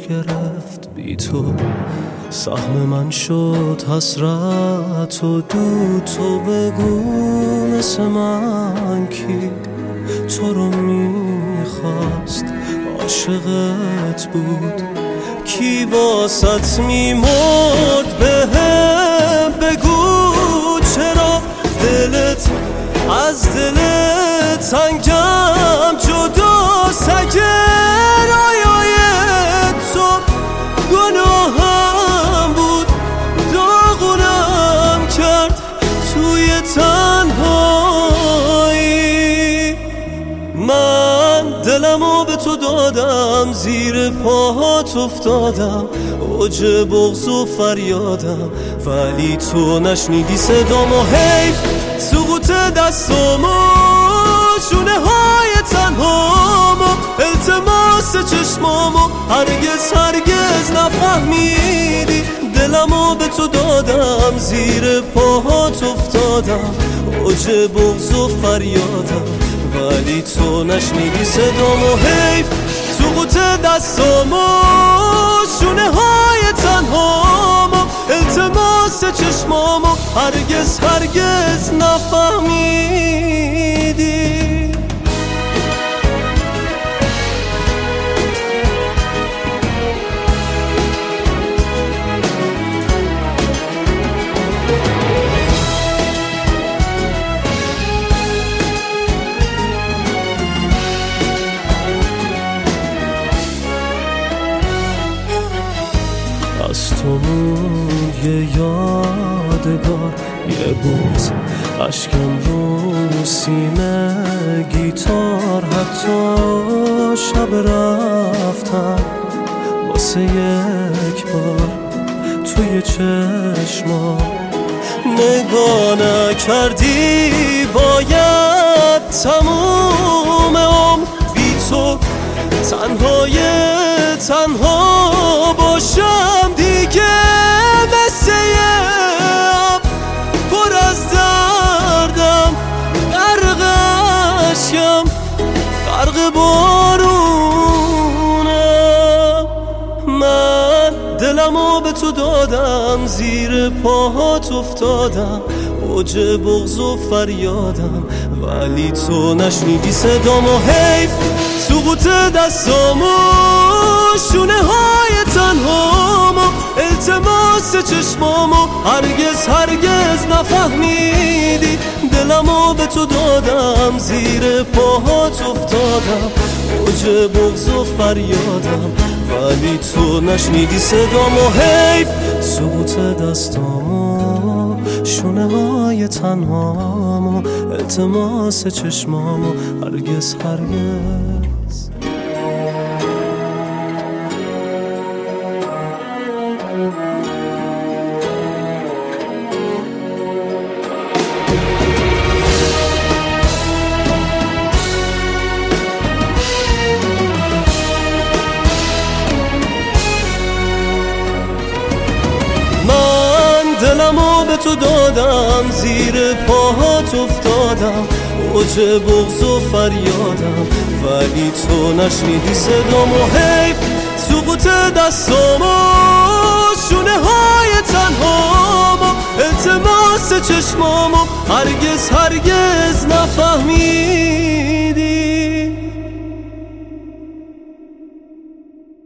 گرفت بی تو، سهم من شد حسرت و دود. تو بگو مثل من کی تو رو میخواست، عاشقت بود، کی واسط میمرد بهم. بگو چرا دلت از دلت تنگم جداست، اگر رایای تو گناهم بود داغونم کرد توی تنهایی. من دلمو به تو دادم، زیر پاهات افتادم، اوج بغض و فریادم، ولی تو نشنیدی صدامو. حیف سقوط دستامو، شونه های تنهامو، التماس چشمامو، هرگز هرگز نفهمیدی. دلمو به تو دادم، زیر پاهات افتادم، اوج بغض و فریادم، ولی تو نشنیدی صدامو. حیف سقوط دستامو، شونه های تنهامو، التماس چشمامو، هرگز هرگز نفهمیدی. از تو موند یه یادگار، یه بوس اشکم رو سینه گیتار. حتی شب رفتم واسه یک بار توی چشما، نگاه نکردی. باید تموم عمر بی تو تنهای تنها باشم دیگه، مثل یه آب پر از دردم، غرق اشکم، غرق بارونم. من دلمو به تو دادم، زیر پاهات افتادم، اوج بغض و فریادم، ولی تو نشنیدی صدامو. حیف سقوط دستامو، شونه های تنهامو، التماس چشمامو، هرگز هرگز نفهمیدی. دلمو به تو دادم، زیر پاهات افتادم، اوج بغض و فریادم، ولی تو نشنیدی صدامو. حیف سقوط دستامو، شونه های تنهامو، التماس چشمامو، هرگز هرگز. دلمو به تو دادم، زیر پاهات افتادم، اوج بغض و فریادم، ولی تو نشنیدی صدامو. حیف سقوط دستامو، شونه های تنهامو، التماس چشمامو، هرگز هرگز نفهمی.